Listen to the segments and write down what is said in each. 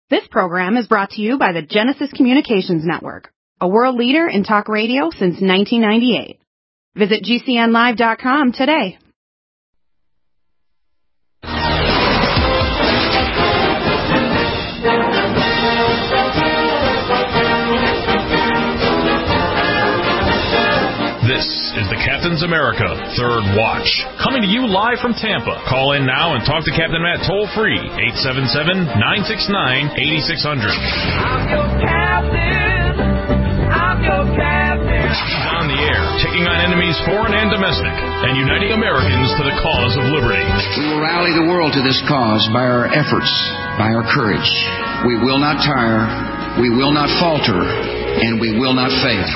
This program is brought to you by the Genesis Communications Network, a world leader in talk radio since 1998. Visit GCNlive.com today. This is the Captain's America Third Watch, coming to you live from Tampa. Call in now and talk to Captain Matt toll-free, 877-969-8600. I'm your captain. I'm your captain. He's on the air, taking on enemies foreign and domestic, and uniting Americans to the cause of liberty. We will rally the world to this cause by our efforts, by our courage. We will not tire, we will not falter, and we will not fail.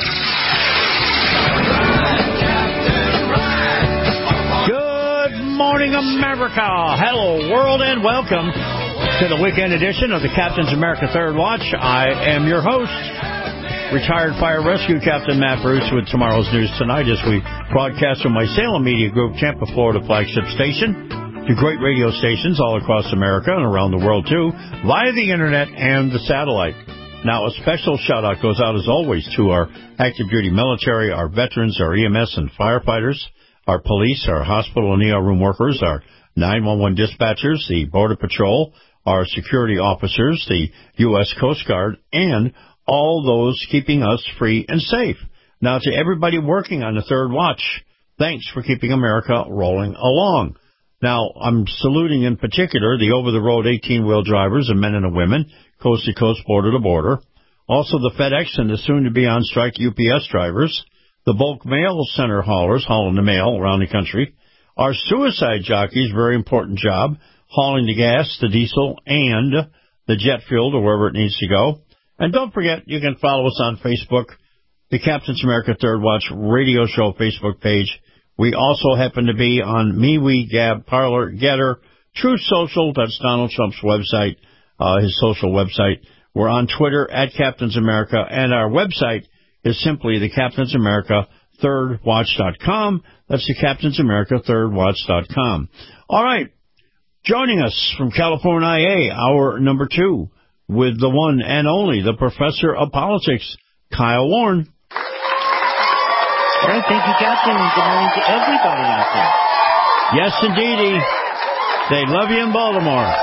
Good morning, America. Hello, world, and welcome to the weekend edition of the Captain's America Third Watch. I am your host, retired fire rescue Captain Matt Bruce, with tomorrow's news tonight as we broadcast from my Salem Media Group, Tampa, Florida flagship station, to great radio stations all across America and around the world, too, via the internet and the satellite. Now, a special shout-out goes out, as always, to our active-duty military, our veterans, our EMS and firefighters, our police, our hospital and ER room workers, our 911 dispatchers, the Border Patrol, our security officers, the U.S. Coast Guard, and all those keeping us free and safe. Now, to everybody working on the Third Watch, thanks for keeping America rolling along. Now, I'm saluting in particular the over-the-road 18-wheel drivers and men and women, coast to coast, border to border. Also the FedEx and the soon-to-be-on strike UPS drivers, the bulk mail center haulers hauling the mail around the country, our suicide jockeys, very important job, hauling the gas, the diesel, and the jet fuel to wherever it needs to go. And don't forget, you can follow us on Facebook, the Captain's America Third Watch radio show Facebook page. We also happen to be on MeWe, Gab, Parler, Getter, Truth Social, that's Donald Trump's website, his social website. We're on Twitter at Captain's America, and our website is simply the Captain's America ThirdWatch.com. That's the Captain's America ThirdWatch.com. All right, joining us from California, hour number 2, with the one and only, the Professor of Politics, Kyle Warren. All right, thank you, Captain, and good morning to everybody out there. Yes, indeedy. They love you in Baltimore.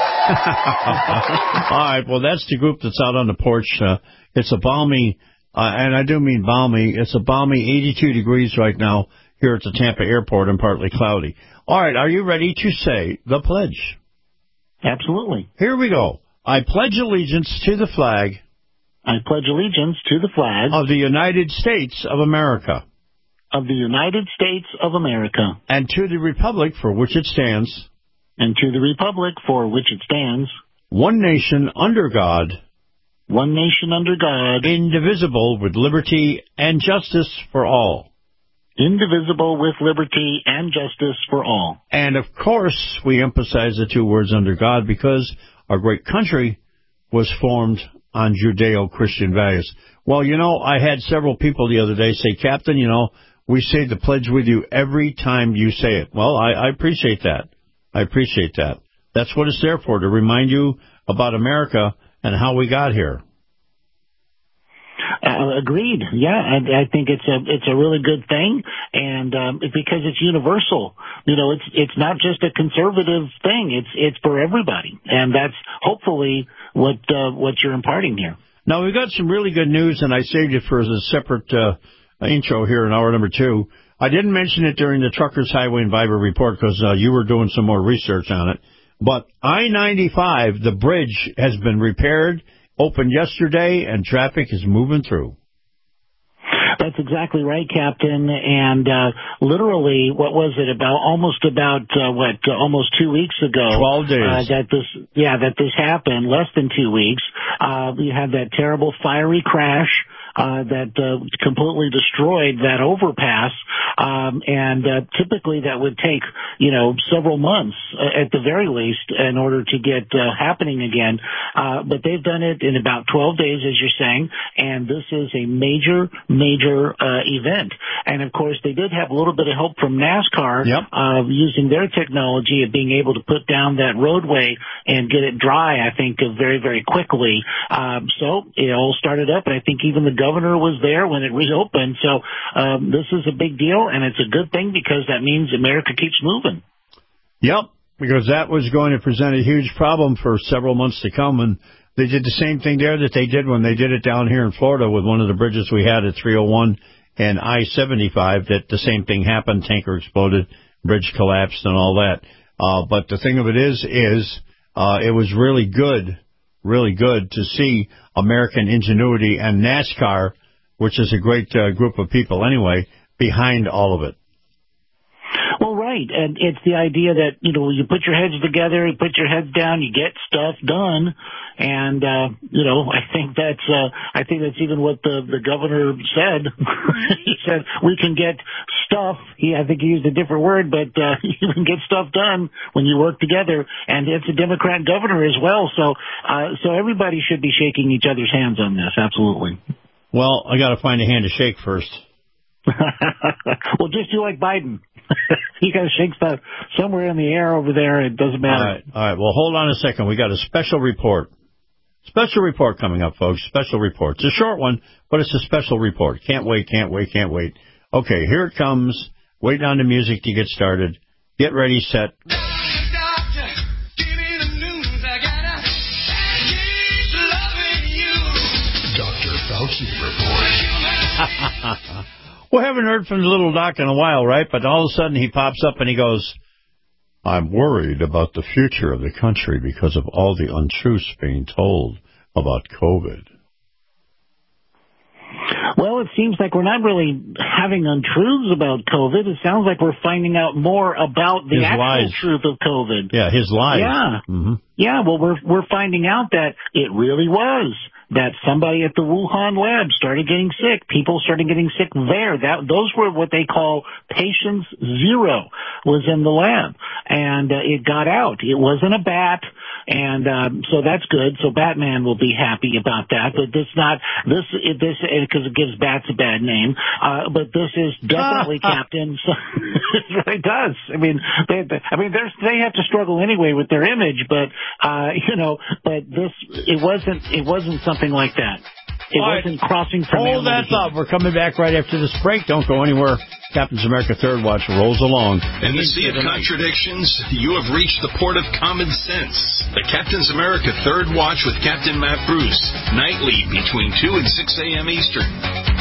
All right, well, that's the group that's out on the porch. It's a balmy, and I do mean balmy, it's a balmy 82 degrees right now here at the Tampa airport and partly cloudy. All right, are you ready to say the pledge? Absolutely. Here we go. I pledge allegiance to the flag. I pledge allegiance to the flag of the United States of America. Of the United States of America. And to the republic for which it stands. And to the republic for which it stands. One nation under God. One nation under God. Indivisible with liberty and justice for all. Indivisible with liberty and justice for all. And of course, we emphasize the two words under God because our great country was formed on Judeo-Christian values. Well, you know, I had several people the other day say, Captain, you know, we say the pledge with you every time you say it. Well, I appreciate that. I appreciate that. That's what it's there for, to remind you about America and how we got here. Agreed. Yeah, I think it's a really good thing, and because it's universal. You know, it's not just a conservative thing. It's for everybody, and that's hopefully what you're imparting here. Now, we've got some really good news, and I saved it for as a separate intro here in hour number 2. I didn't mention it during the Truckers Highway and Viber report because you were doing some more research on it. But I-95, the bridge, has been repaired, opened yesterday, and traffic is moving through. That's exactly right, Captain. And literally, what was it, almost 2 weeks ago? 12 days. That this happened, less than 2 weeks. We had that terrible fiery crash that completely destroyed that overpass. And typically that would take, several months at the very least in order to get happening again. But they've done it in about 12 days, as you're saying, and this is a major event. And of course, they did have a little bit of help from NASCAR, using their technology of being able to put down that roadway and get it dry, I think, very, very quickly. So it all started up, and I think even the governor was there when it reopened. So this is a big deal, and it's a good thing because that means America keeps moving. Yep, because that was going to present a huge problem for several months to come, and they did the same thing there that they did when they did it down here in Florida with one of the bridges we had at 301 and I-75, that the same thing happened, tanker exploded, bridge collapsed and all that. But the thing of it is it was really good to see American ingenuity and NASCAR, which is a great group of people anyway, behind all of it. Well, right, and it's the idea that, you put your heads together, you put your heads down, you get stuff done, and, I think that's even what the governor said. He said, we can get stuff, I think he used a different word, but you can get stuff done when you work together, and it's a Democrat governor as well, so everybody should be shaking each other's hands on this, absolutely. Well, I got to find a hand to shake first. Well, just do like Biden. You got to shake stuff somewhere in the air over there. It doesn't matter. All right. Well, hold on a second. We got a special report. Special report coming up, folks. Special report. It's a short one, but it's a special report. Can't wait. Okay, here it comes. Waiting on the music to get started. Get ready, set. Doctor, give me the news. I gotta keep loving you. Dr. Fauci report. We haven't heard from the little doc in a while, right? But all of a sudden he pops up and he goes, I'm worried about the future of the country because of all the untruths being told about COVID. Well, it seems like we're not really having untruths about COVID. It sounds like we're finding out more about the actual truth of COVID. Yeah, his lies. Yeah. Mm-hmm. Yeah, well, we're finding out that it really was. That somebody at the Wuhan lab started getting sick. People started getting sick there. Those were what they call patients zero was in the lab. And it got out. It wasn't a bat. And so that's good. So Batman will be happy about that. But because it gives bats a bad name. But this is definitely Captain. So it really does. I mean, they have to struggle anyway with their image. But but it wasn't something like that. It wasn't crossing from hold that thought. We're coming back right after this break. Don't go anywhere. Captain's America Third Watch rolls along. In the sea of contradictions, you have reached the port of common sense. The Captain's America Third Watch with Captain Matt Bruce. Nightly between 2 and 6 a.m. Eastern.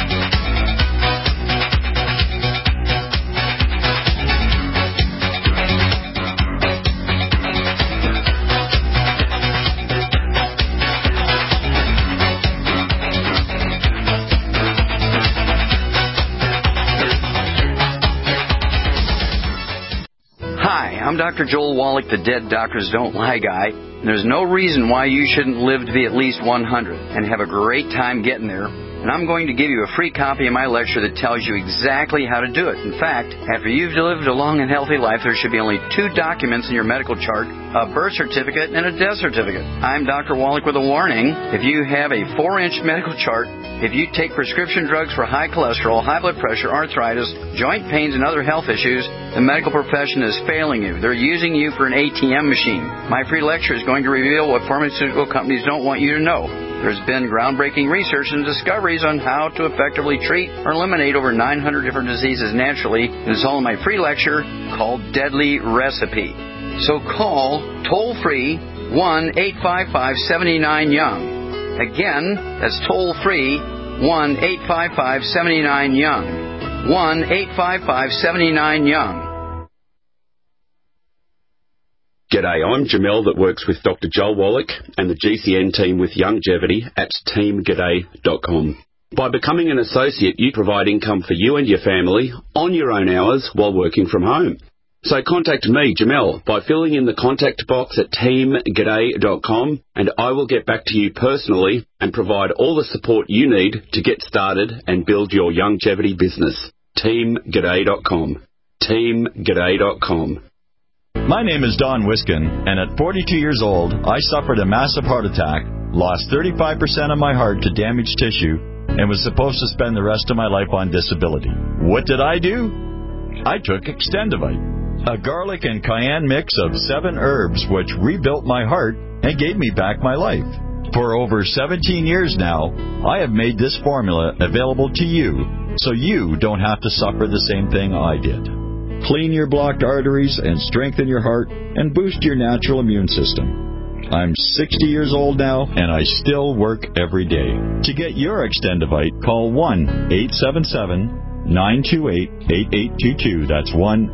I'm Dr. Joel Wallach, the Dead Doctors Don't Lie guy. There's no reason why you shouldn't live to be at least 100 and have a great time getting there. And I'm going to give you a free copy of my lecture that tells you exactly how to do it. In fact, after you've lived a long and healthy life, there should be only 2 documents in your medical chart, a birth certificate and a death certificate. I'm Dr. Wallach with a warning. If you have a 4-inch medical chart, if you take prescription drugs for high cholesterol, high blood pressure, arthritis, joint pains, and other health issues, the medical profession is failing you. They're using you for an ATM machine. My free lecture is going to reveal what pharmaceutical companies don't want you to know. There's been groundbreaking research and discoveries on how to effectively treat or eliminate over 900 different diseases naturally. It's all in my free lecture called Deadly Recipe. So call toll-free 1-855-79-YOUNG. Again, that's toll-free 1-855-79-YOUNG. 1-855-79-YOUNG. G'day, I'm Jamel that works with Dr. Joel Wallach and the GCN team with Longevity at teamg'day.com. By becoming an associate, you provide income for you and your family on your own hours while working from home. So contact me, Jamel, by filling in the contact box at teamg'day.com, and I will get back to you personally and provide all the support you need to get started and build your longevity business. teamg'day.com. teamg'day.com. My name is Don Wiskin, and at 42 years old, I suffered a massive heart attack, lost 35% of my heart to damaged tissue, and was supposed to spend the rest of my life on disability. What did I do? I took Extendivite, a garlic and cayenne mix of 7 herbs which rebuilt my heart and gave me back my life. For over 17 years now, I have made this formula available to you so you don't have to suffer the same thing I did. Clean your blocked arteries and strengthen your heart and boost your natural immune system. I'm 60 years old now, and I still work every day. To get your Extendivite, call 1-877-928-8822. That's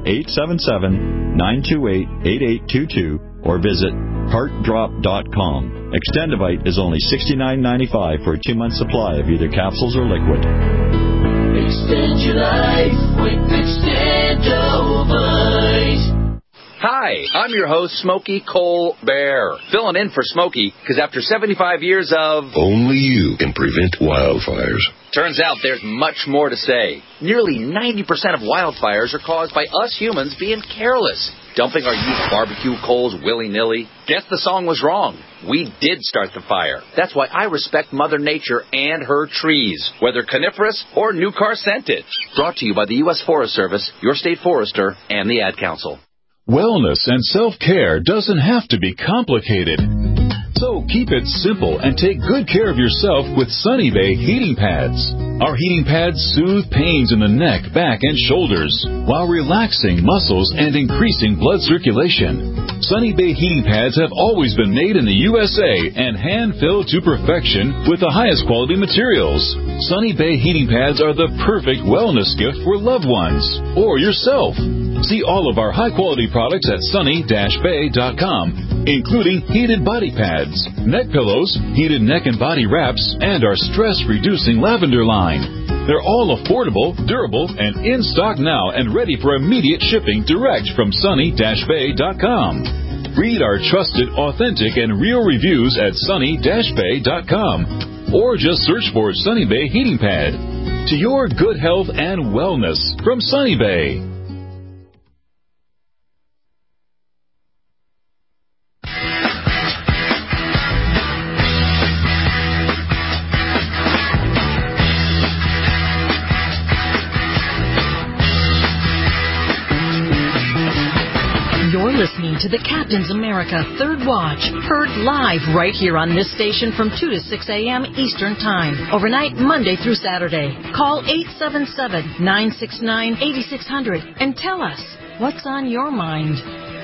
1-877-928-8822. Or visit heartdrop.com. Extendivite is only $69.95 for a 2-month supply of either capsules or liquid. Extend your life with Extendivite. Hi, I'm your host, Smokey Cole Bear, filling in for Smokey because after 75 years of... Only you can prevent wildfires. Turns out there's much more to say. Nearly 90% of wildfires are caused by us humans being careless, dumping our used barbecue coals willy-nilly. Guess the song was wrong. We did start the fire. That's why I respect Mother Nature and her trees, whether coniferous or new car scented. Brought to you by the U.S. Forest Service, your state forester, and the Ad Council. Wellness and self-care doesn't have to be complicated. So keep it simple and take good care of yourself with Sunny Bay heating pads. Our heating pads soothe pains in the neck, back, and shoulders while relaxing muscles and increasing blood circulation. Sunny Bay heating pads have always been made in the USA and hand-filled to perfection with the highest quality materials. Sunny Bay heating pads are the perfect wellness gift for loved ones or yourself. See all of our high-quality products at sunny-bay.com, including heated body pads, neck pillows, heated neck and body wraps, and our stress-reducing lavender line. They're all affordable, durable, and in stock now and ready for immediate shipping direct from sunny-bay.com. Read our trusted, authentic, and real reviews at sunny-bay.com, or just search for Sunny Bay Heating Pad. To your good health and wellness from Sunny Bay. Listening to the Captain's America Third Watch, heard live right here on this station from 2 to 6 a.m. Eastern Time, overnight Monday through Saturday. Call 877-969-8600 and tell us what's on your mind.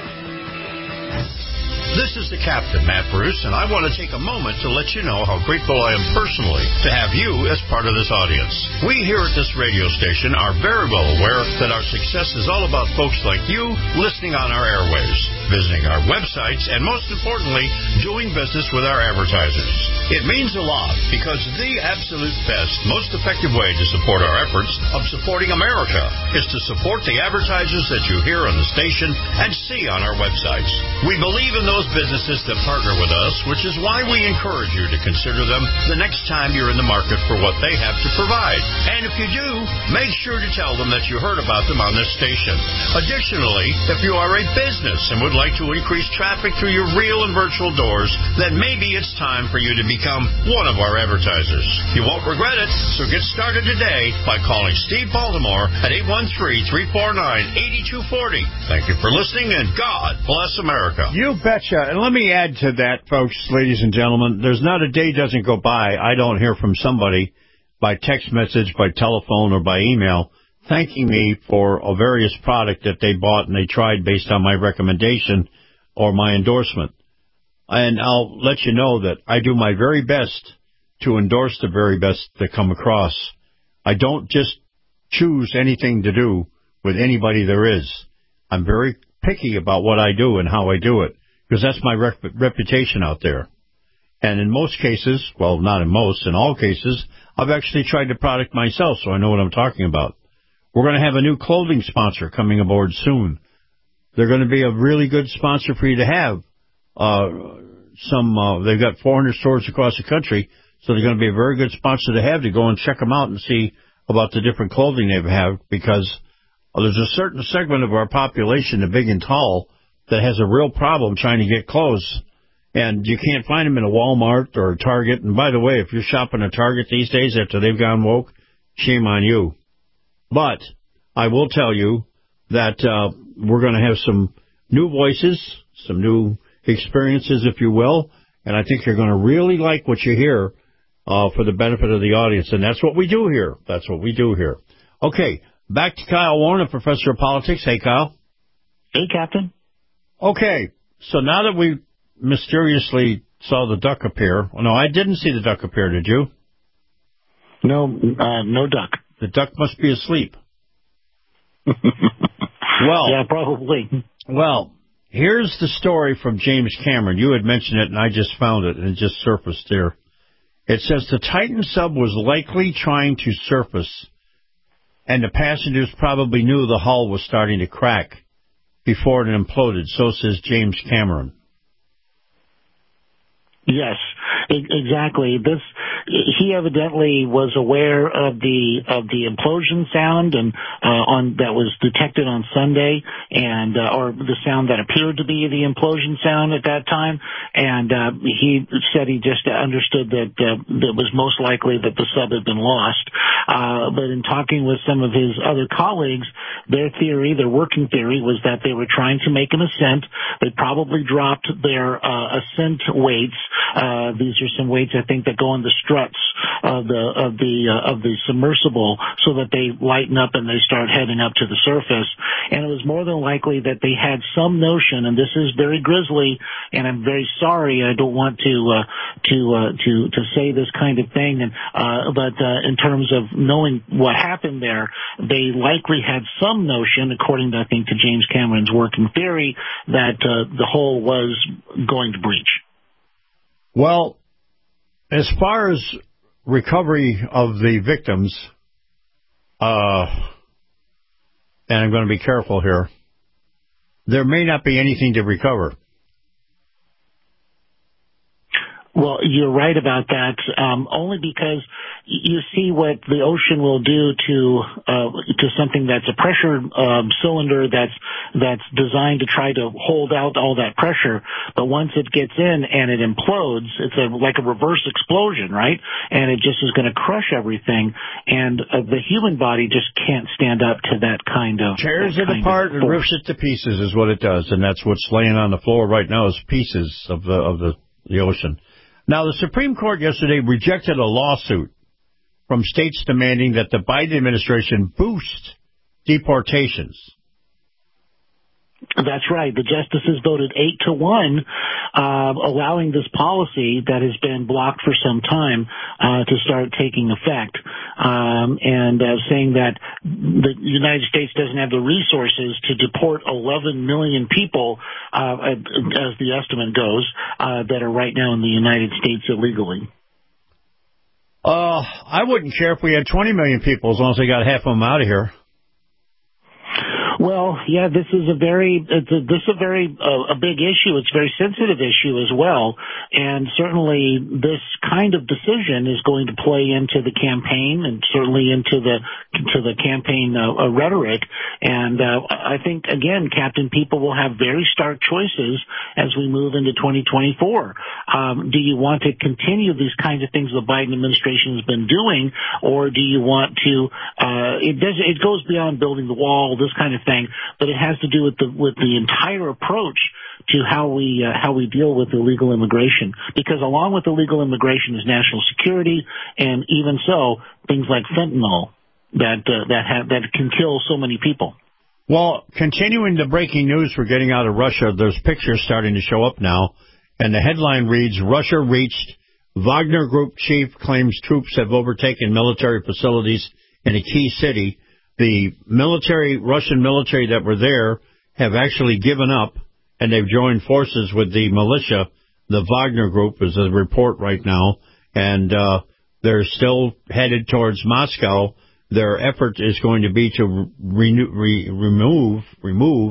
This is the Captain, Matt Bruce, and I want to take a moment to let you know how grateful I am personally to have you as part of this audience. We here at this radio station are very well aware that our success is all about folks like you listening on our airwaves, visiting our websites, and most importantly, doing business with our advertisers. It means a lot because the absolute best, most effective way to support our efforts of supporting America is to support the advertisers that you hear on the station and see on our websites. We believe in those businesses that partner with us, which is why we encourage you to consider them the next time you're in the market for what they have to provide. And if you do, make sure to tell them that you heard about them on this station. Additionally, if you are a business and would like to increase traffic through your real and virtual doors, then maybe it's time for you to become one of our advertisers. You won't regret it, so get started today by calling Steve Baltimore at 813-349-8240. Thank you for listening, and God bless America. You betcha. And let me add to that, folks, ladies and gentlemen, there's not a day doesn't go by I don't hear from somebody by text message, by telephone, or by email thanking me for a various product that they bought and they tried based on my recommendation or my endorsement. And I'll let you know that I do my very best to endorse the very best that come across. I don't just choose anything to do with anybody there is. I'm very picky about what I do and how I do it, because that's my reputation out there. And in most cases, well, not in most, in all cases, I've actually tried the product myself, so I know what I'm talking about. We're going to have a new clothing sponsor coming aboard soon. they're going to be a really good sponsor for you to have. They've got 400 stores across the country, so they're going to be a very good sponsor to have to go and check them out and see about the different clothing they have, because there's a certain segment of our population, the big and tall, that has a real problem trying to get clothes. And you can't find them in a Walmart or a Target. And by the way, if you're shopping at Target these days after they've gone woke, shame on you. But I will tell you that we're going to have some new voices, some new experiences, if you will. And I think you're going to really like what you hear for the benefit of the audience. And that's what we do here. That's what we do here. Okay, back to Kyle Warren, Professor of Politics. Hey, Kyle. Hey, Captain. Okay, so now that we mysteriously saw the duck appear. Oh, no, I didn't see the duck appear, did you? No, no duck. The duck must be asleep. Well, yeah, probably. Well, here's the story from James Cameron. You had mentioned it, and I just found it, and it just surfaced there. It says the Titan sub was likely trying to surface, and the passengers probably knew the hull was starting to crack before it imploded. So says James Cameron. Yes, exactly. He evidently was aware of the implosion sound and that was detected on Sunday, and or the sound that appeared to be the implosion sound at that time. And he said he just understood that it was most likely that the sub had been lost. But in talking with some of his other colleagues, their working theory, was that they were trying to make an ascent. They probably dropped their ascent weights. These are some weights, I think, that go on the struts of the submersible, so that they lighten up and they start heading up to the surface. And it was more than likely that they had some notion, and this is very grisly, and I'm very sorry. I don't want to say this kind of thing, but in terms of knowing what happened there, they likely had some notion, according to, I think, to James Cameron's working theory, that the hull was going to breach. Well, as far as recovery of the victims, and I'm going to be careful here, there may not be anything to recover. Well, you're right about that, only because you see what the ocean will do to something that's a pressure cylinder that's designed to try to hold out all that pressure. But once it gets in and it implodes, it's like a reverse explosion, right? And it just is going to crush everything. And the human body just can't stand up to that kind of tears it apart and rips it to pieces is what it does, and that's what's laying on the floor right now is pieces of the ocean. Now, the Supreme Court yesterday rejected a lawsuit from states demanding that the Biden administration boost deportations. That's right. The justices voted 8-1, allowing this policy that has been blocked for some time to start taking effect, and saying that the United States doesn't have the resources to deport 11 million people, as the estimate goes, that are right now in the United States illegally. I wouldn't care if we had 20 million people as long as they got half of them out of here. Well, yeah, this is a very big issue. It's a very sensitive issue as well, and certainly this kind of decision is going to play into the campaign and certainly into the campaign rhetoric. And I think, again, Captain, people will have very stark choices as we move into 2024. Do you want to continue these kinds of things the Biden administration has been doing, or do you want to? It goes beyond building the wall, this kind of thing, but it has to do with the entire approach to how we deal with illegal immigration. Because along with illegal immigration is national security, and even so, things like fentanyl that can kill so many people. Well, continuing the breaking news we're getting out of Russia, there's pictures starting to show up now, and the headline reads, Russia reached, Wagner Group chief claims troops have overtaken military facilities in a key city. The Russian military that were there have actually given up, and they've joined forces with the militia. The Wagner Group is a report right now, and they're still headed towards Moscow. Their effort is going to be to remove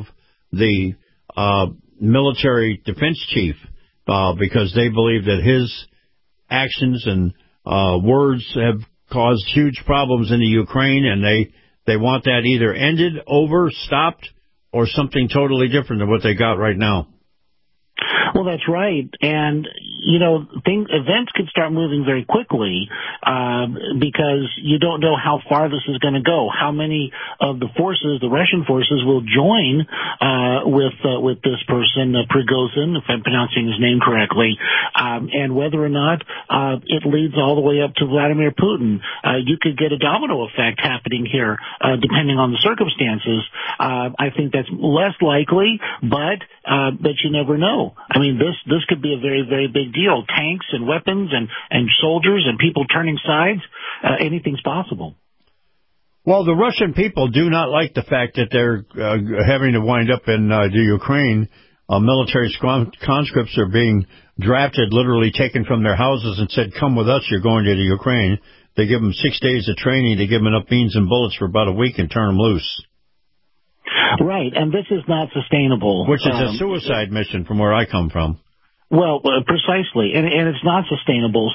the military defense chief because they believe that his actions and words have caused huge problems in the Ukraine, and they want that either ended, over, stopped, or something totally different than what they got right now. Well, that's right. And, events could start moving very quickly because you don't know how far this is going to go. How many of the forces, the Russian forces, will join with this person, Prigozhin, if I'm pronouncing his name correctly, and whether or not it leads all the way up to Vladimir Putin. You could get a domino effect happening here, depending on the circumstances. I think that's less likely, but you never know. I mean, this could be a very, very big deal. Tanks and weapons and soldiers and people turning sides, anything's possible. Well, the Russian people do not like the fact that they're having to wind up in the Ukraine. Military conscripts are being drafted, literally taken from their houses and said, come with us, you're going to the Ukraine. They give them 6 days of training. They give them enough beans and bullets for about a week and turn them loose. Right, and this is not sustainable. Which is a suicide mission from where I come from. Well, precisely, and it's not sustainable.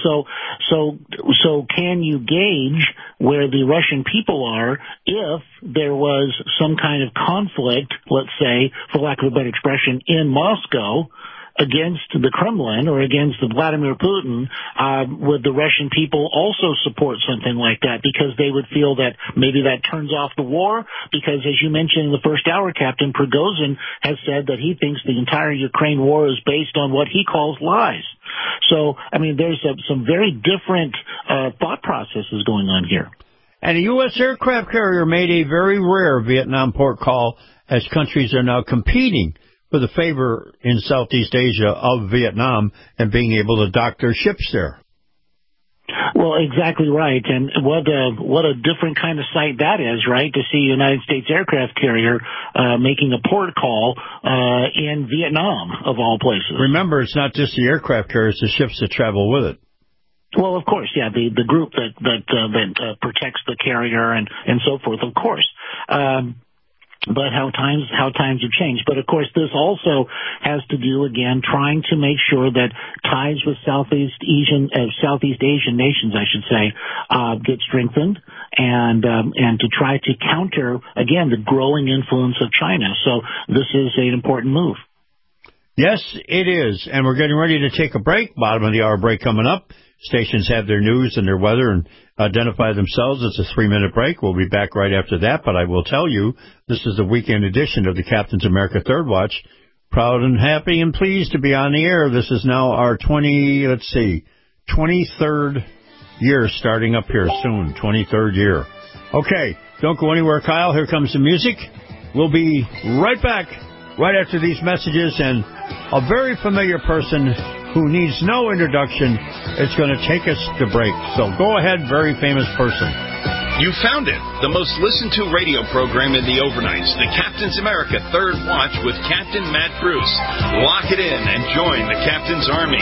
So can you gauge where the Russian people are if there was some kind of conflict, let's say, for lack of a better expression, in Moscow against the Kremlin or against Vladimir Putin? Would the Russian people also support something like that because they would feel that maybe that turns off the war? Because as you mentioned in the first hour, Captain, Prigozhin has said that he thinks the entire Ukraine war is based on what he calls lies. So, I mean, there's some very different thought processes going on here. And a U.S. aircraft carrier made a very rare Vietnam port call as countries are now competing for the favor in Southeast Asia of Vietnam and being able to dock their ships there. Well, exactly right. And what a different kind of sight that is, right, to see a United States aircraft carrier making a port call in Vietnam, of all places. Remember, it's not just the aircraft carriers, the ships that travel with it. Well, of course, yeah, the group that protects the carrier and so forth, of course. But how times have changed. But of course, this also has to do, again, trying to make sure that ties with Southeast Asian nations, I should say, get strengthened, and to try to counter, again, the growing influence of China. So this is an important move. Yes, it is, and we're getting ready to take a break. Bottom of the hour break coming up. Stations have their news and their weather and identify themselves. It's a 3-minute break. We'll be back right after that, but I will tell you, this is the weekend edition of the Captain's America Third Watch. Proud and happy and pleased to be on the air. This is now our 23rd year starting up here soon, 23rd year. Okay, don't go anywhere, Kyle. Here comes the music. We'll be right back right after these messages, and a very familiar person who needs no introduction is going to take us to break. So go ahead, very famous person. You found it. The most listened to radio program in the overnights, the Captain's America Third Watch with Captain Matt Bruce. Lock it in and join the Captain's Army.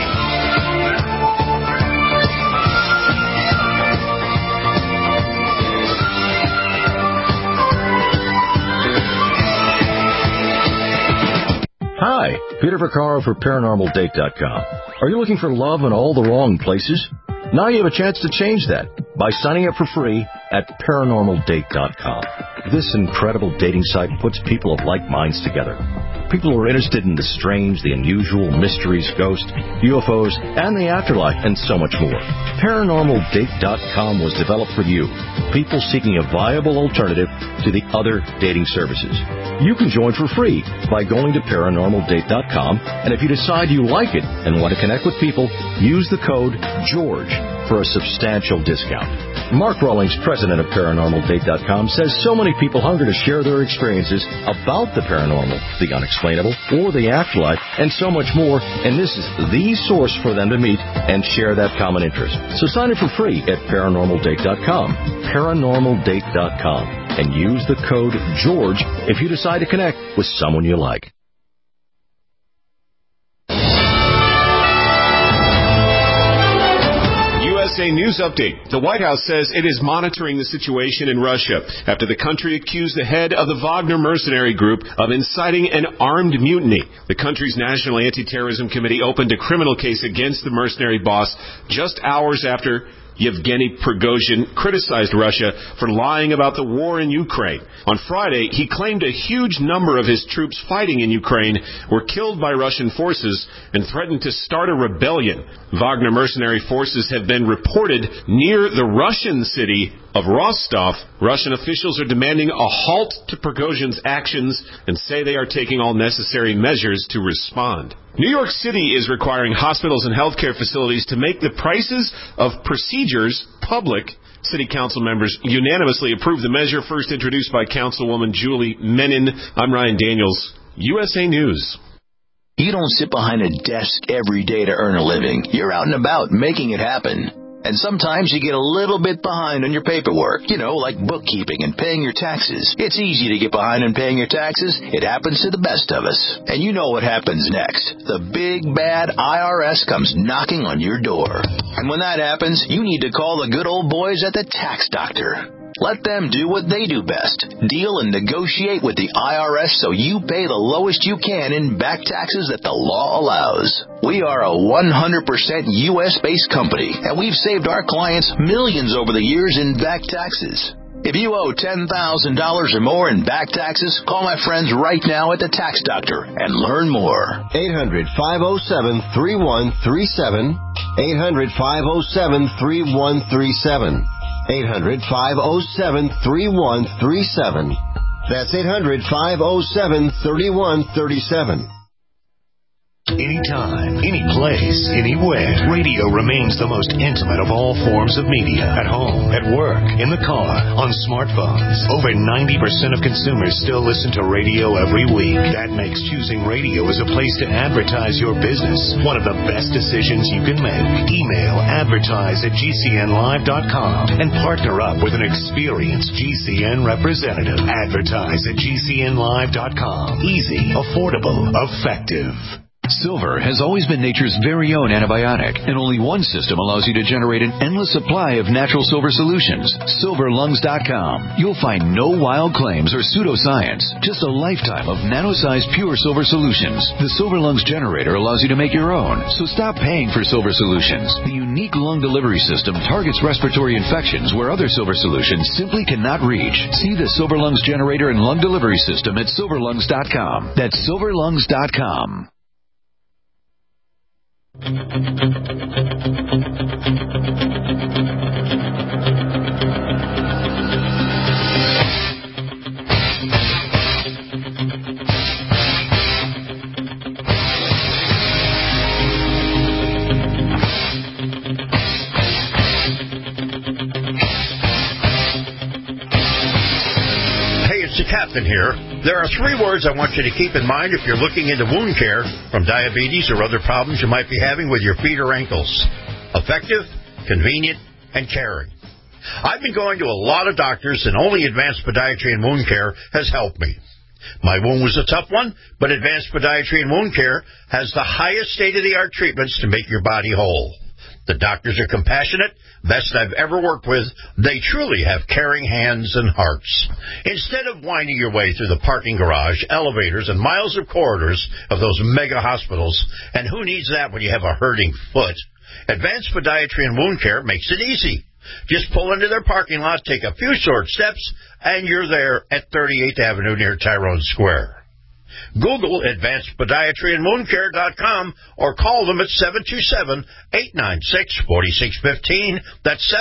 Hi, Peter Vaccaro for ParanormalDate.com. Are you looking for love in all the wrong places? Now you have a chance to change that by signing up for free at ParanormalDate.com. This incredible dating site puts people of like minds together. People who are interested in the strange, the unusual, mysteries, ghosts, UFOs, and the afterlife, and so much more. ParanormalDate.com was developed for you, people seeking a viable alternative to the other dating services. You can join for free by going to ParanormalDate.com, and if you decide you like it and want to connect with people, use the code GEORGE for a substantial discount. Mark Rawlings, president of ParanormalDate.com, says so many people hunger to share their experiences about the paranormal, the unexplainable, or the afterlife, and so much more, and this is the source for them to meet and share that common interest. So sign up for free at ParanormalDate.com, ParanormalDate.com, and use the code GEORGE if you decide to connect with someone you like. USA News Update. The White House says it is monitoring the situation in Russia after the country accused the head of the Wagner mercenary group of inciting an armed mutiny. The country's National Anti-Terrorism Committee opened a criminal case against the mercenary boss just hours after Yevgeny Prigozhin criticized Russia for lying about the war in Ukraine. On Friday, he claimed a huge number of his troops fighting in Ukraine were killed by Russian forces and threatened to start a rebellion. Wagner mercenary forces have been reported near the Russian city of Rostov. Russian officials are demanding a halt to Prigozhin's actions and say they are taking all necessary measures to respond. New York City is requiring hospitals and healthcare facilities to make the prices of procedures public. City council members unanimously approved the measure first introduced by Councilwoman Julie Menin. I'm Ryan Daniels, USA News. You don't sit behind a desk every day to earn a living. You're out and about making it happen. And sometimes you get a little bit behind on your paperwork, like bookkeeping and paying your taxes. It's easy to get behind on paying your taxes. It happens to the best of us. And you know what happens next. The big, bad IRS comes knocking on your door. And when that happens, you need to call the good old boys at the Tax Doctor. Let them do what they do best. Deal and negotiate with the IRS so you pay the lowest you can in back taxes that the law allows. We are a 100% U.S.-based company, and we've saved our clients millions over the years in back taxes. If you owe $10,000 or more in back taxes, call my friends right now at the Tax Doctor and learn more. 800-507-3137. 800-507-3137. 800-507-3137. That's 800-507-3137. Anytime, any place, anywhere, radio remains the most intimate of all forms of media. At home, at work, in the car, on smartphones. Over 90% of consumers still listen to radio every week. That makes choosing radio as a place to advertise your business one of the best decisions you can make. Email advertise@gcnlive.com and partner up with an experienced GCN representative. Advertise at gcnlive.com. Easy, affordable, effective. Silver has always been nature's very own antibiotic, and only one system allows you to generate an endless supply of natural silver solutions. SilverLungs.com. You'll find no wild claims or pseudoscience, just a lifetime of nano-sized pure silver solutions. The Silver Lungs generator allows you to make your own, so stop paying for silver solutions. The unique lung delivery system targets respiratory infections where other silver solutions simply cannot reach. See the Silver Lungs generator and lung delivery system at SilverLungs.com. That's SilverLungs.com. It's the Captain here. There are 3 words I want you to keep in mind if you're looking into wound care from diabetes or other problems you might be having with your feet or ankles. Effective, convenient, and caring. I've been going to a lot of doctors, and only Advanced Podiatry and Wound Care has helped me. My wound was a tough one, but Advanced Podiatry and Wound Care has the highest state-of-the-art treatments to make your body whole. The doctors are compassionate, best I've ever worked with. They truly have caring hands and hearts. Instead of winding your way through the parking garage, elevators, and miles of corridors of those mega hospitals, and who needs that when you have a hurting foot, Advanced Podiatry and Wound Care makes it easy. Just pull into their parking lot, take a few short steps, and you're there at 38th Avenue near Tyrone Square. Google Advanced Podiatry and WoundCare.com or call them at 727-896-4615. That's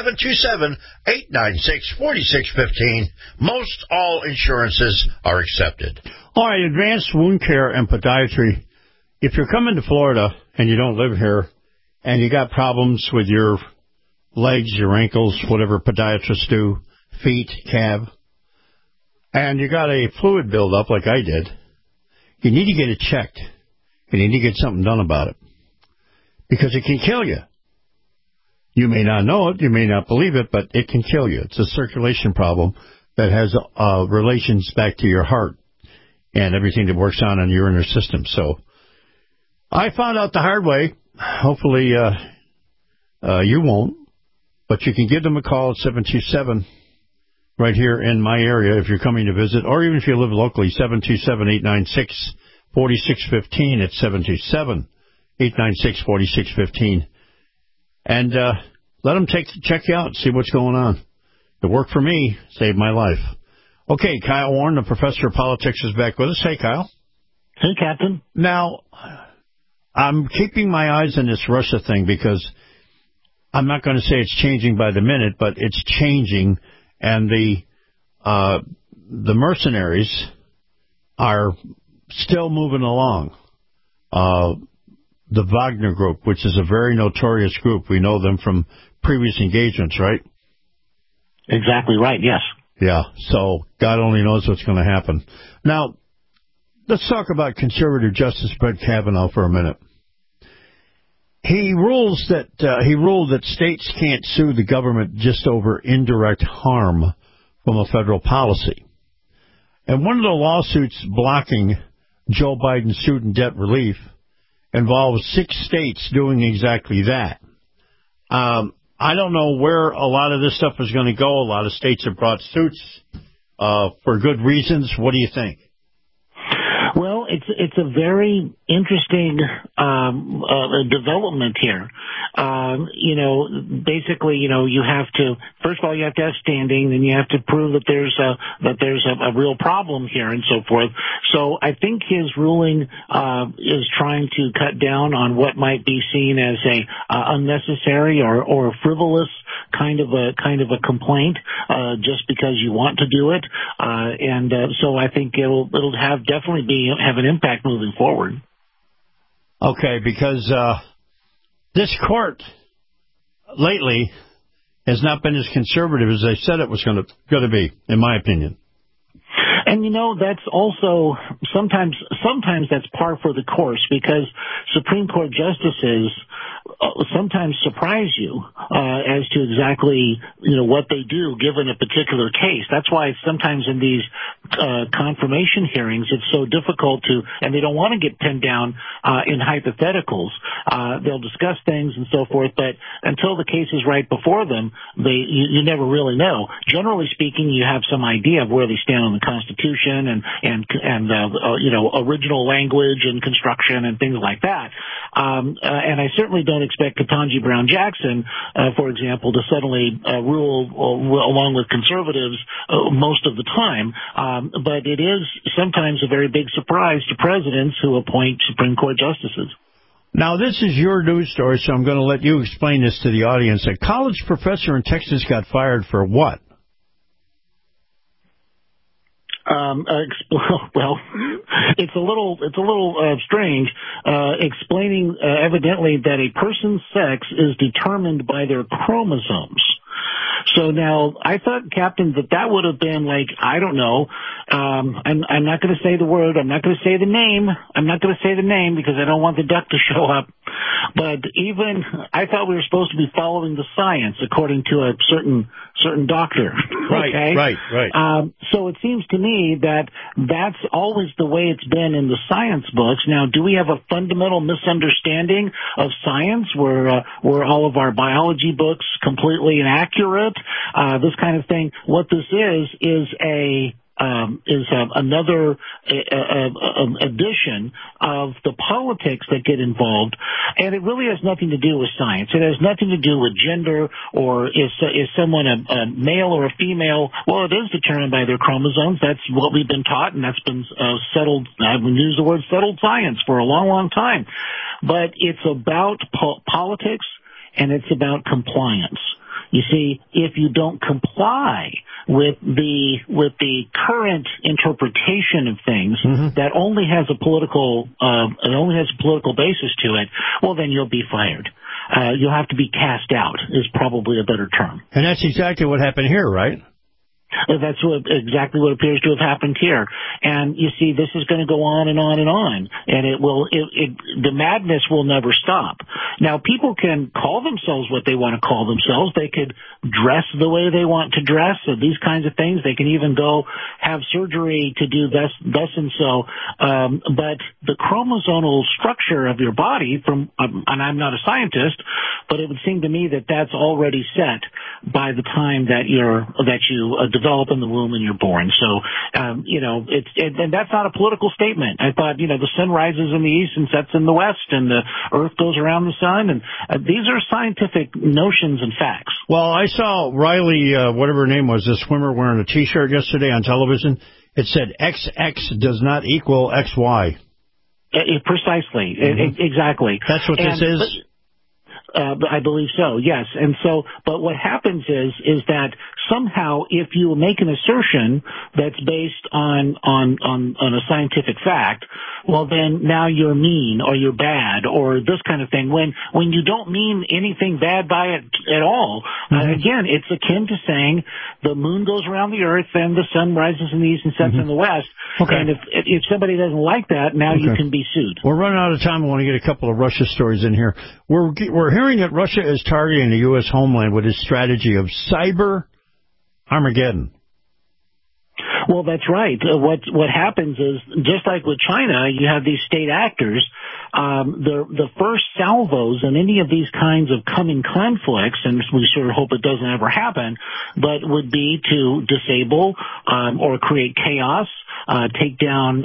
727-896-4615. Most all insurances are accepted. All right, Advanced Wound Care and Podiatry. If you're coming to Florida and you don't live here and you got problems with your legs, your ankles, whatever podiatrists do, feet, calf, and you got a fluid buildup like I did, you need to get it checked, and you need to get something done about it, because it can kill you. You may not know it, you may not believe it, but it can kill you. It's a circulation problem that has relations back to your heart and everything that works on your inner system. So I found out the hard way. Hopefully you won't. But you can give them a call at 727 right here in my area if you're coming to visit, or even if you live locally, 727-896-4615. It's 727-896-4615. And let them check you out, see what's going on. It worked for me, saved my life. Okay, Kyle Warren, the professor of politics, is back with us. Hey, Kyle. Hey, Captain. Now, I'm keeping my eyes on this Russia thing because I'm not going to say it's changing by the minute, but it's changing, and the mercenaries are still moving along. The Wagner Group, which is a very notorious group. We know them from previous engagements, right? Exactly right, yes. Yeah, so God only knows what's going to happen. Now, let's talk about conservative Justice Brett Kavanaugh for a minute. He ruled that states can't sue the government just over indirect harm from a federal policy. And one of the lawsuits blocking Joe Biden's student debt relief involves 6 states doing exactly that. I don't know where a lot of this stuff is going to go. A lot of states have brought suits for good reasons. What do you think? Well, it's a very interesting development here. Basically, you have to, first of all, you have to have standing, then you have to prove that there's a real problem here and so forth. So I think his ruling is trying to cut down on what might be seen as a unnecessary or frivolous kind of a complaint just because you want to do it. So I think it'll definitely have an impact moving forward. Okay, because this court lately has not been as conservative as they said it was going to be, in my opinion. And that's also sometimes that's par for the course, because Supreme Court justices sometimes surprise you as to exactly what they do given a particular case. That's why sometimes in these confirmation hearings it's so difficult and they don't want to get pinned down in hypotheticals. They'll discuss things and so forth, but until the case is right before them, you never really know. Generally speaking, you have some idea of where they stand on the Constitution and original language and construction and things like that. And I certainly don't expect Ketanji Brown Jackson, for example, to suddenly rule along with conservatives most of the time. But it is sometimes a very big surprise to presidents who appoint Supreme Court justices. Now, this is your news story, so I'm going to let you explain this to the audience. A college professor in Texas got fired for what? Well, it's a little strange, explaining evidently that a person's sex is determined by their chromosomes. So now, I thought, Captain, that would have been like, I don't know, I'm not going to say the word, I'm not going to say the name because I don't want the duck to show up. But I thought we were supposed to be following the science according to a certain doctor. Right, okay? right. So it seems to me that that's always the way it's been in the science books. Now, do we have a fundamental misunderstanding of science where all of our biology books completely inaccurate? This kind of thing. What this is another addition of the politics that get involved, and it really has nothing to do with science. It has nothing to do with gender, or is someone a male or a female. Well, it is determined by their chromosomes. That's what we've been taught, and that's been settled. I've used the word settled science for a long, long time. But it's about politics, and it's about compliance. You see, if you don't comply with the current interpretation of things that only has a political basis to it, well, then you'll be fired. You'll have to be cast out is probably a better term. And that's exactly what happened here, right? That's exactly what appears to have happened here. And you see, this is going to go on and on and on. And the madness will never stop. Now, people can call themselves what they want to call themselves. They could dress the way they want to dress, and these kinds of things. They can even go have surgery to do thus and so. But the chromosomal structure of your body and I'm not a scientist, but it would seem to me that that's already set. by the time that you develop in the womb and you're born. So, and that's not a political statement. I thought, the sun rises in the east and sets in the west, and the earth goes around the sun, and these are scientific notions and facts. Well, I saw Riley, whatever her name was, the swimmer, wearing a T-shirt yesterday on television. It said XX does not equal XY. Precisely. Exactly. That's what this is? I believe so, yes. And so, but what happens is that somehow if you make an assertion that's based on a scientific fact, well then now you're mean or you're bad or this kind of thing when you don't mean anything bad by it at all. Again, it's akin to saying the moon goes around the earth and the sun rises in the east and sets in the west. Okay. And if somebody doesn't like that, now you can be sued. We're running out of time. I want to get a couple of Russia stories in here. We're hearing that Russia is targeting the U.S. homeland with its strategy of cyber Armageddon. Well, that's right. What happens is, just like with China, you have these state actors. The first salvos in any of these kinds of coming conflicts, and we sort of hope it doesn't ever happen, but would be to disable or create chaos, take down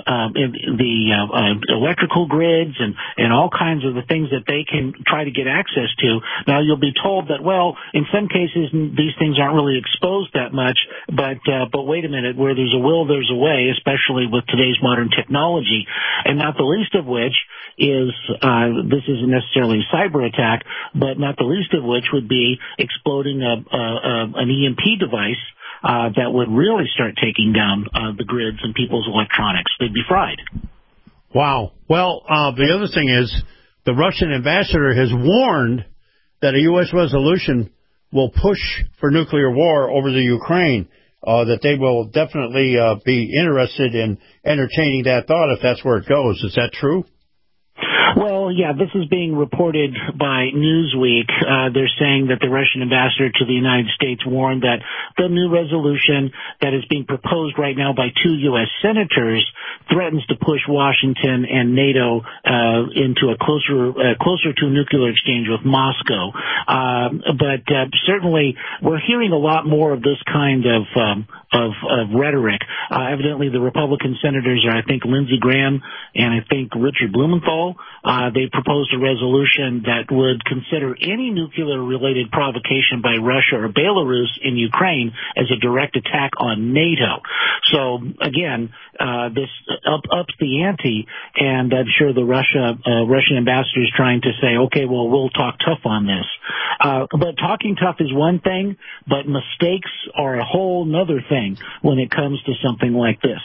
the electrical grids and all kinds of the things that they can try to get access to. Now, you'll be told that, well, in some cases these things aren't really exposed that much, but wait a minute, where there's a will, there's a way, especially with today's modern technology, and not the least of which is this isn't necessarily a cyber attack, but not the least of which would be exploding an EMP device that would really start taking down the grids and people's electronics. They'd be fried. Wow. Well, the other thing is the Russian ambassador has warned that a U.S. resolution will push for nuclear war over the Ukraine, that they will definitely be interested in entertaining that thought if that's where it goes. Is that true? Well, yeah, this is being reported by Newsweek. They're saying that the Russian ambassador to the United States warned that the new resolution that is being proposed right now by 2 U.S. senators threatens to push Washington and NATO into a closer to a nuclear exchange with Moscow. But certainly we're hearing a lot more of this kind of rhetoric. Evidently, the Republican senators are, I think, Lindsey Graham and I think Richard Blumenthal. They proposed a resolution that would consider any nuclear-related provocation by Russia or Belarus in Ukraine as a direct attack on NATO. So, again, this ups the ante, and I'm sure the Russian ambassador is trying to say, okay, well, we'll talk tough on this. But talking tough is one thing, but mistakes are a whole nother thing when it comes to something like this.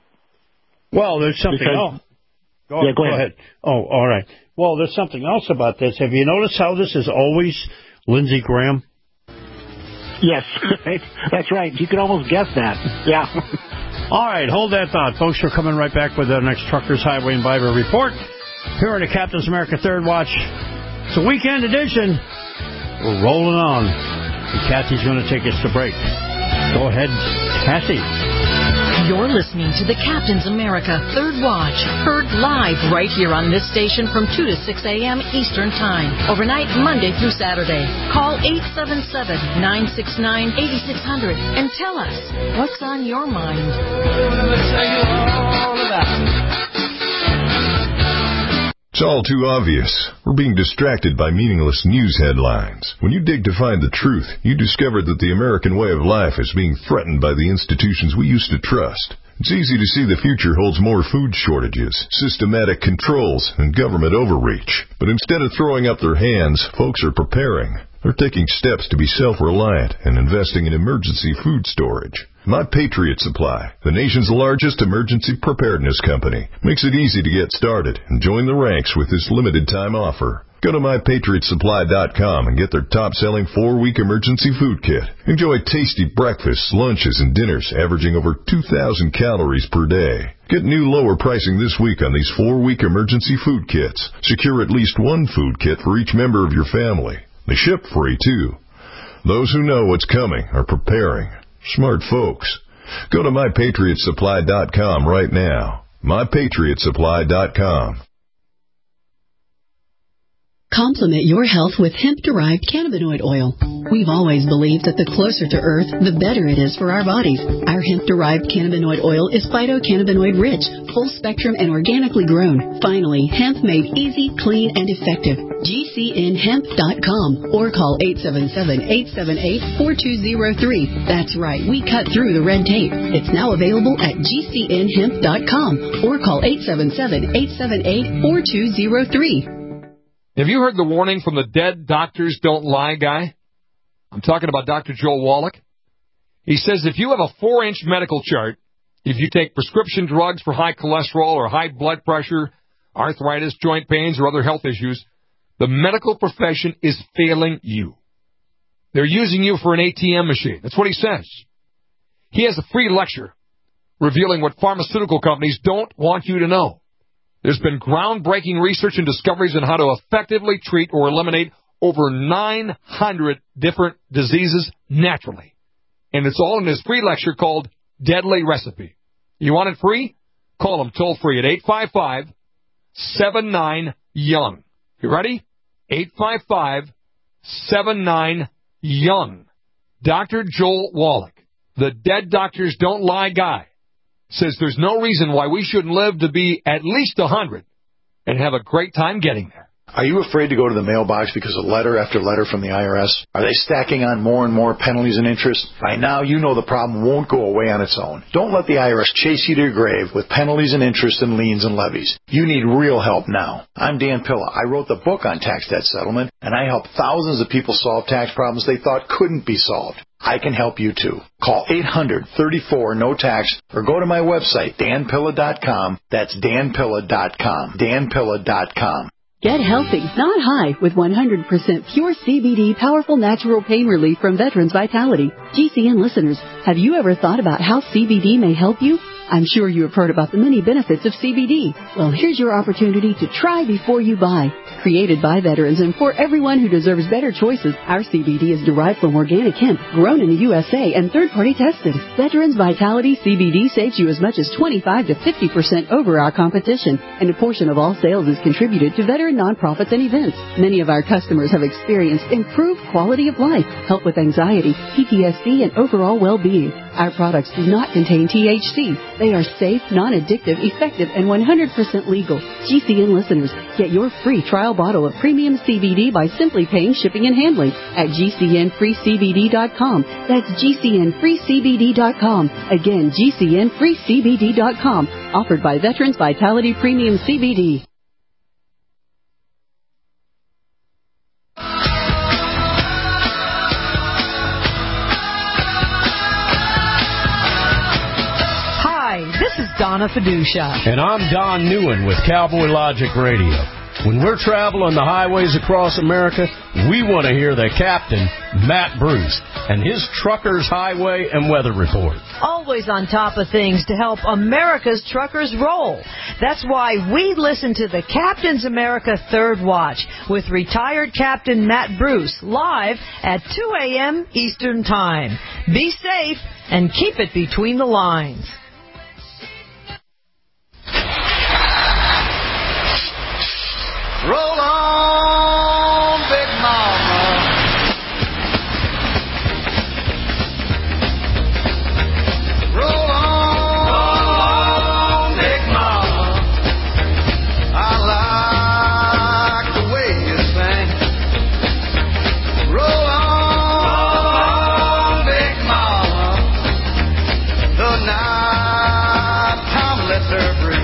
Well, there's something else. Go ahead. Oh, all right. Well, there's something else about this. Have you noticed how this is always Lindsey Graham? Yes, that's right. You can almost guess that. Yeah. All right, hold that thought. Folks, we're coming right back with the next Truckers, Highway, and Bible Report here on the Captain's America Third Watch. It's a weekend edition. We're rolling on. And Kathy's going to take us to break. Go ahead, Kathy. You're listening to the Captain's America Third Watch, heard live right here on this station from 2 to 6 a.m. Eastern Time, overnight Monday through Saturday. Call 877-969-8600 and tell us what's on your mind. It's all too obvious. We're being distracted by meaningless news headlines. When you dig to find the truth, you discover that the American way of life is being threatened by the institutions we used to trust. It's easy to see the future holds more food shortages, systematic controls, and government overreach. But instead of throwing up their hands, folks are preparing. They're taking steps to be self-reliant and investing in emergency food storage. My Patriot Supply, the nation's largest emergency preparedness company, makes it easy to get started and join the ranks with this limited-time offer. Go to MyPatriotSupply.com and get their top-selling 4-week emergency food kit. Enjoy tasty breakfasts, lunches, and dinners averaging over 2,000 calories per day. Get new lower pricing this week on these 4-week emergency food kits. Secure at least one food kit for each member of your family. They ship free, too. Those who know what's coming are preparing. Smart folks. Go to MyPatriotSupply.com right now. MyPatriotSupply.com. Complement your health with hemp-derived cannabinoid oil. We've always believed that the closer to Earth, the better it is for our bodies. Our hemp-derived cannabinoid oil is phytocannabinoid-rich, full-spectrum, and organically grown. Finally, hemp made easy, clean, and effective. GCNhemp.com or call 877-878-4203. That's right, we cut through the red tape. It's now available at GCNhemp.com or call 877-878-4203. Have you heard the warning from the Dead Doctors Don't Lie guy? I'm talking about Dr. Joel Wallach. He says if you have a 4-inch medical chart, if you take prescription drugs for high cholesterol or high blood pressure, arthritis, joint pains, or other health issues, the medical profession is failing you. They're using you for an ATM machine. That's what he says. He has a free lecture revealing what pharmaceutical companies don't want you to know. There's been groundbreaking research and discoveries on how to effectively treat or eliminate over 900 different diseases naturally. And it's all in his free lecture called Deadly Recipe. You want it free? Call him toll free at 855-79-YOUNG. You ready? 855-79-YOUNG. Dr. Joel Wallach, the Dead Doctors Don't Lie guy, says there's no reason why we shouldn't live to be at least 100 and have a great time getting there. Are you afraid to go to the mailbox because of letter after letter from the IRS? Are they stacking on more and more penalties and interest? By now, you know the problem won't go away on its own. Don't let the IRS chase you to your grave with penalties and interest and liens and levies. You need real help now. I'm Dan Pilla. I wrote the book on tax debt settlement, and I help thousands of people solve tax problems they thought couldn't be solved. I can help you too. Call 800-34-NO-TAX or go to my website, danpilla.com. That's danpilla.com. danpilla.com. Get healthy, not high, with 100% pure CBD powerful natural pain relief from Veterans Vitality. GCN listeners, have you ever thought about how CBD may help you? I'm sure you have heard about the many benefits of CBD. Well, here's your opportunity to try before you buy. Created by veterans and for everyone who deserves better choices, our CBD is derived from organic hemp, grown in the USA and third-party tested. Veterans Vitality CBD saves you as much as 25 to 50% over our competition, and a portion of all sales is contributed to veteran nonprofits and events. Many of our customers have experienced improved quality of life, help with anxiety, PTSD, and overall well-being. Our products do not contain THC. They are safe, non-addictive, effective, and 100% legal. GCN listeners, get your free trial bottle of premium CBD by simply paying shipping and handling at GCNFreeCBD.com. That's GCNFreeCBD.com. Again, GCNFreeCBD.com. Offered by Veterans Vitality Premium CBD. This is Donna Fiducia. And I'm Don Newen with Cowboy Logic Radio. When we're traveling the highways across America, we want to hear the captain, Matt Bruce, and his Truckers Highway and Weather Report. Always on top of things to help America's truckers roll. That's why we listen to the Captain's America Third Watch with retired Captain Matt Bruce live at 2 a.m. Eastern Time. Be safe and keep it between the lines. Roll on, Big Mama. Roll on, Big Mama. I like the way you sing. Roll on, Big Mama. The night time lets her breathe.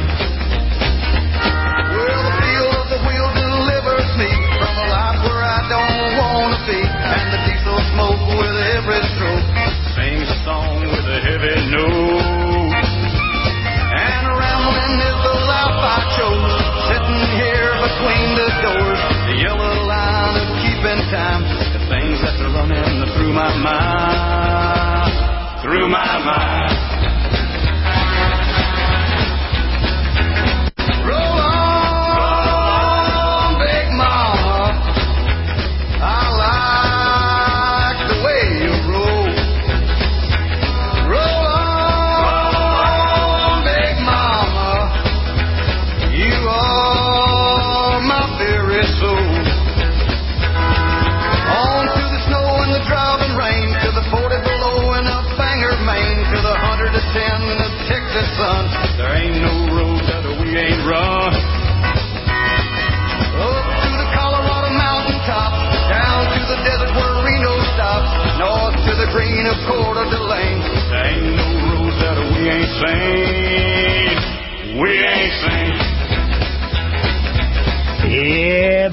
And the diesel smoke with every stroke sings a song with a heavy note. And rambling is the life I chose, sitting here between the doors. The yellow line of keeping time, the things that are running through my mind, through my mind. Roll on, Big Mama. I like the way you roll. Roll on, Big Mama. You are my very soul.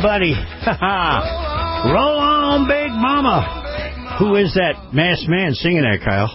buddy. Roll on, Big Mama. Who is that masked man singing that, Kyle?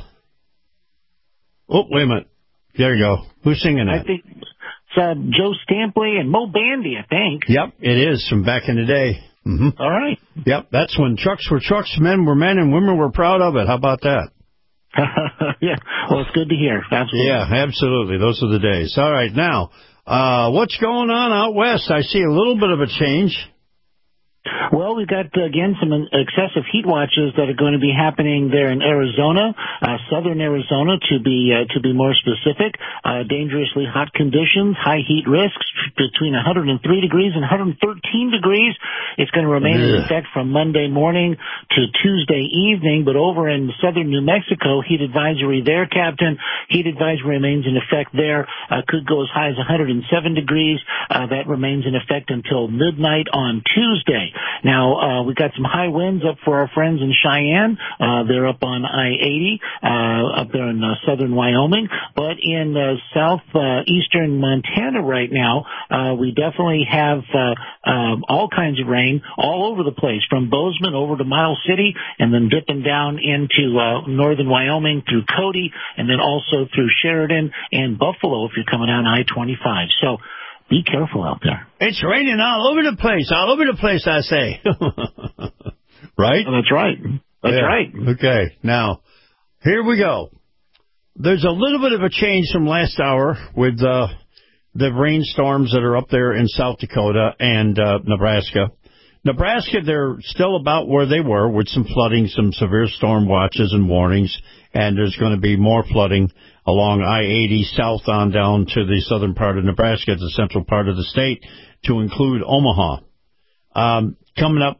Oh, wait a minute. There you go. Who's singing that? I think it's Joe Stampley and Mo Bandy, I think. Yep, it is from back in the day. Mm-hmm. All right. Yep, that's when trucks were trucks, men were men, and women were proud of it. How about that? Yeah, well, it's good to hear. Absolutely. Yeah, absolutely. Those are the days. All right, now, what's going on out west? I see a little bit of a change. Well, we've got, again, some excessive heat watches that are going to be happening there in Arizona, southern Arizona, to be more specific. Dangerously hot conditions, high heat risks between 103 degrees and 113 degrees. It's going to remain in effect from Monday morning to Tuesday evening, but over in southern New Mexico, heat advisory there, Captain. Heat advisory remains in effect there. Could go as high as 107 degrees. That remains in effect until midnight on Tuesday. Now, we've got some high winds up for our friends in Cheyenne. They're up on I-80, up there in southern Wyoming. But in southeastern Montana right now, we definitely have all kinds of rain all over the place, from Bozeman over to Miles City, and then dipping down into northern Wyoming through Cody, and then also through Sheridan and Buffalo if you're coming down I-25. So be careful out there. It's raining all over the place, I say. Right? Oh, that's right. That's right. Okay, now, here we go. There's a little bit of a change from last hour with the rainstorms that are up there in South Dakota and Nebraska. Nebraska, they're still about where they were with some flooding, some severe storm watches and warnings, and there's going to be more flooding along I-80 south on down to the southern part of Nebraska, the central part of the state, to include Omaha. Coming up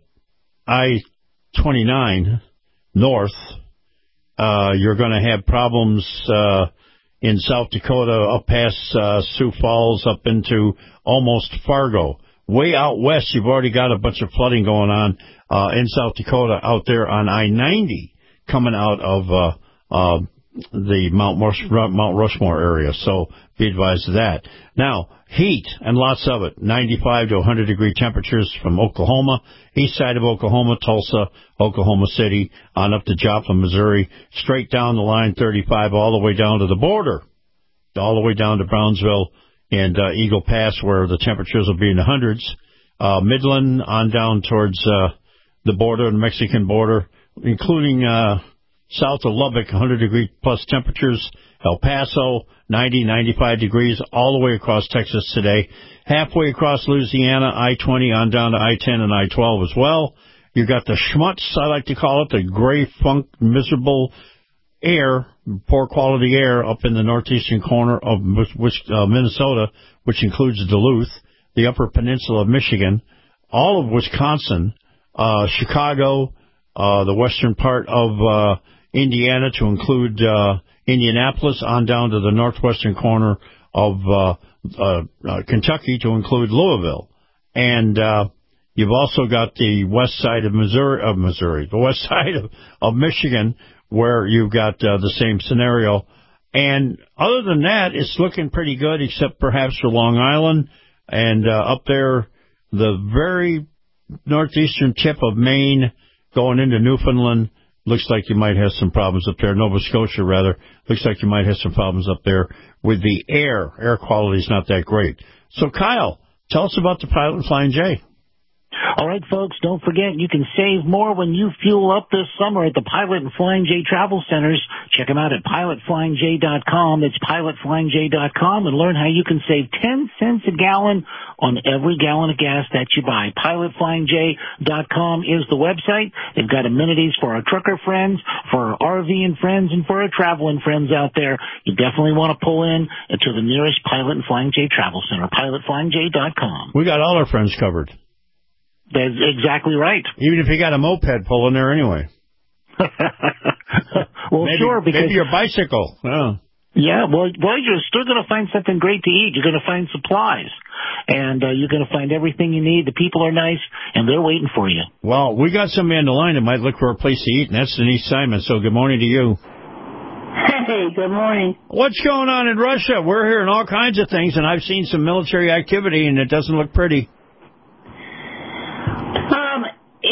I-29 north, you're going to have problems in South Dakota up past Sioux Falls up into almost Fargo. Way out west, you've already got a bunch of flooding going on in South Dakota out there on I-90 coming out of the Mount Rushmore area. So be advised of that. Now, heat, and lots of it, 95 to 100-degree temperatures from Oklahoma, east side of Oklahoma, Tulsa, Oklahoma City, on up to Joplin, Missouri, straight down the line 35 all the way down to the border, all the way down to Brownsville and Eagle Pass, where the temperatures will be in the hundreds. Midland on down towards the border, the Mexican border, including south of Lubbock, 100-degree plus temperatures. El Paso, 90, 95 degrees, all the way across Texas today. Halfway across Louisiana, I-20 on down to I-10 and I-12 as well. You got the schmutz, I like to call it, the gray, funk, miserable air, poor quality air up in the northeastern corner of Minnesota, which includes Duluth, the upper peninsula of Michigan, all of Wisconsin, Chicago, the western part of Indiana to include Indianapolis, on down to the northwestern corner of Kentucky to include Louisville. And you've also got the west side of Missouri, the west side of Michigan, where you've got the same scenario. And other than that, it's looking pretty good, except perhaps for Long Island and up there, the very northeastern tip of Maine going into Newfoundland. Looks like you might have some problems up there. Nova Scotia, rather. Looks like you might have some problems up there with the air. Air quality is not that great. So, Kyle, tell us about the Pilot and Flying J. All right, folks, don't forget you can save more when you fuel up this summer at the Pilot and Flying J Travel Centers. Check them out at pilotflyingj.com. It's pilotflyingj.com, and learn how you can save 10 cents a gallon on every gallon of gas that you buy. Pilotflyingj.com is the website. They've got amenities for our trucker friends, for our RVing friends, and for our traveling friends out there. You definitely want to pull in to the nearest Pilot and Flying J Travel Center, pilotflyingj.com. We got all our friends covered. That's exactly right. Even if you got a moped pulling there anyway. Well, maybe, sure, because... Maybe your bicycle. Oh. Yeah, well, you're still going to find something great to eat. You're going to find supplies. And you're going to find everything you need. The people are nice, and they're waiting for you. Well, we got somebody on the line that might look for a place to eat, and that's Denise Simon. So good morning to you. Hey, good morning. What's going on in Russia? We're hearing all kinds of things, and I've seen some military activity, and it doesn't look pretty.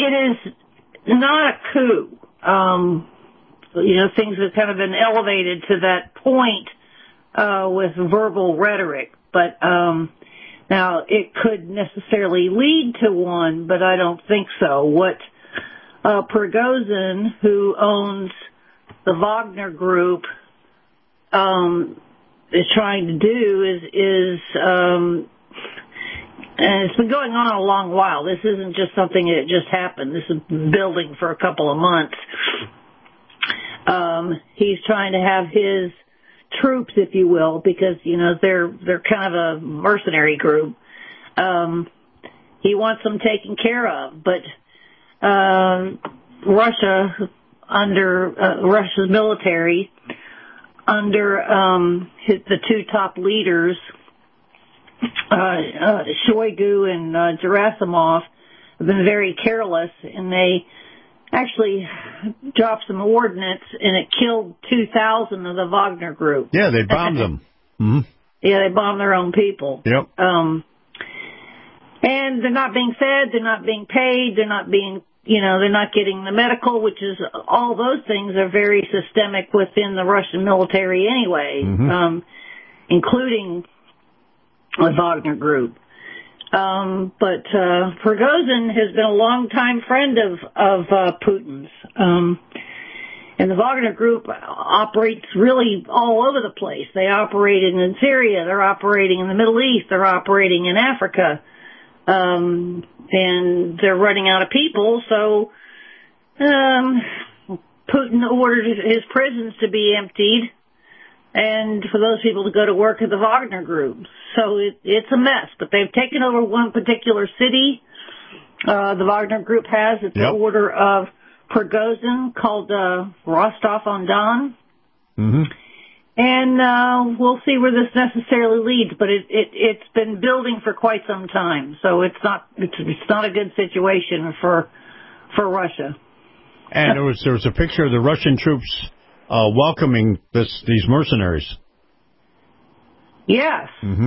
it is not a coup. Things have kind of been elevated to that point with verbal rhetoric, but now it could necessarily lead to one, but I don't think so. What Prigozhin, who owns the Wagner Group, is trying to do is and it's been going on a long while. This isn't just something that just happened. This is building for a couple of months. He's trying to have his troops, if you will, because, they're kind of a mercenary group. He wants them taken care of, but Russia, under Russia's military, under the two top leaders, Shoigu and Gerasimov, have been very careless, and they actually dropped some ordnance, and it killed 2,000 of the Wagner Group. Yeah, they bombed them. Mm-hmm. Yeah, they bombed their own people. Yep. And they're not being fed, they're not being paid, they're not being, they're not getting the medical, which is, all those things are very systemic within the Russian military anyway, including the Wagner Group. But Prigozhin has been a longtime friend of Putin's. And the Wagner Group operates really all over the place. They operate in Syria, they're operating in the Middle East, they're operating in Africa. And they're running out of people, so Putin ordered his prisons to be emptied and for those people to go to work at the Wagner Group. So it's a mess, but they've taken over one particular city. The Wagner Group has at the order of Prigozhin, called Rostov-on-Don. Mm-hmm. And we'll see where this necessarily leads, but it's been building for quite some time, so it's not a good situation for Russia. And there was a picture of the Russian troops welcoming these mercenaries. Yes. Mm-hmm.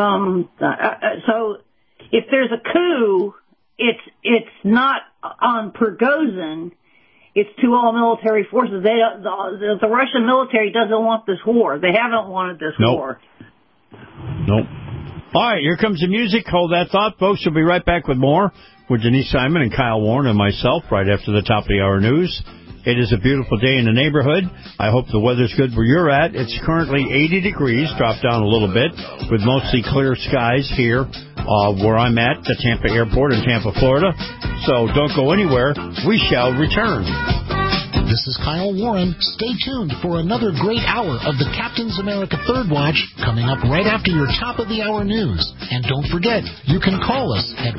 So if there's a coup, it's not on Prigozhin. It's to all military forces. The Russian military doesn't want this war. They haven't wanted this war. Nope. All right, here comes the music. Hold that thought, folks. We'll be right back with more with Denise Simon and Kyle Warren and myself right after the top of the hour news. It is a beautiful day in the neighborhood. I hope the weather's good where you're at. It's currently 80 degrees, dropped down a little bit, with mostly clear skies here where I'm at, the Tampa Airport in Tampa, Florida. So don't go anywhere. We shall return. This is Kyle Warren. Stay tuned for another great hour of the Captain's America Third Watch coming up right after your top of the hour news. And don't forget, you can call us at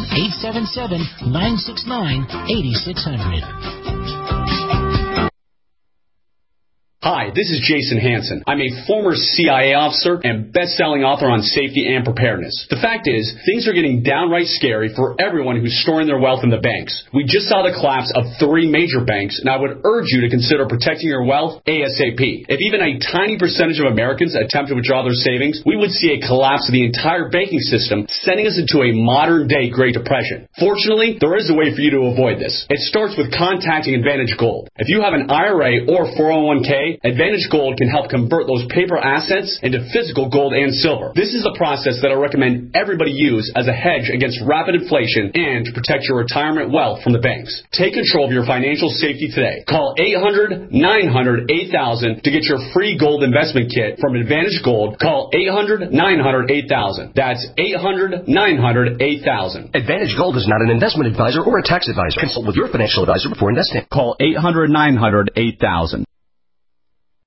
1-877-969-8600. Hi, this is Jason Hansen. I'm a former CIA officer and best-selling author on safety and preparedness. The fact is, things are getting downright scary for everyone who's storing their wealth in the banks. We just saw the collapse of 3 major banks, and I would urge you to consider protecting your wealth ASAP. If even a tiny percentage of Americans attempt to withdraw their savings, we would see a collapse of the entire banking system, sending us into a modern-day Great Depression. Fortunately, there is a way for you to avoid this. It starts with contacting Advantage Gold. If you have an IRA or 401k, Advantage Gold can help convert those paper assets into physical gold and silver. This is a process that I recommend everybody use as a hedge against rapid inflation and to protect your retirement wealth from the banks. Take control of your financial safety today. Call 800-900-8000 to get your free gold investment kit from Advantage Gold. Call 800-900-8000. That's 800-900-8000. Advantage Gold is not an investment advisor or a tax advisor. Consult with your financial advisor before investing. Call 800-900-8000.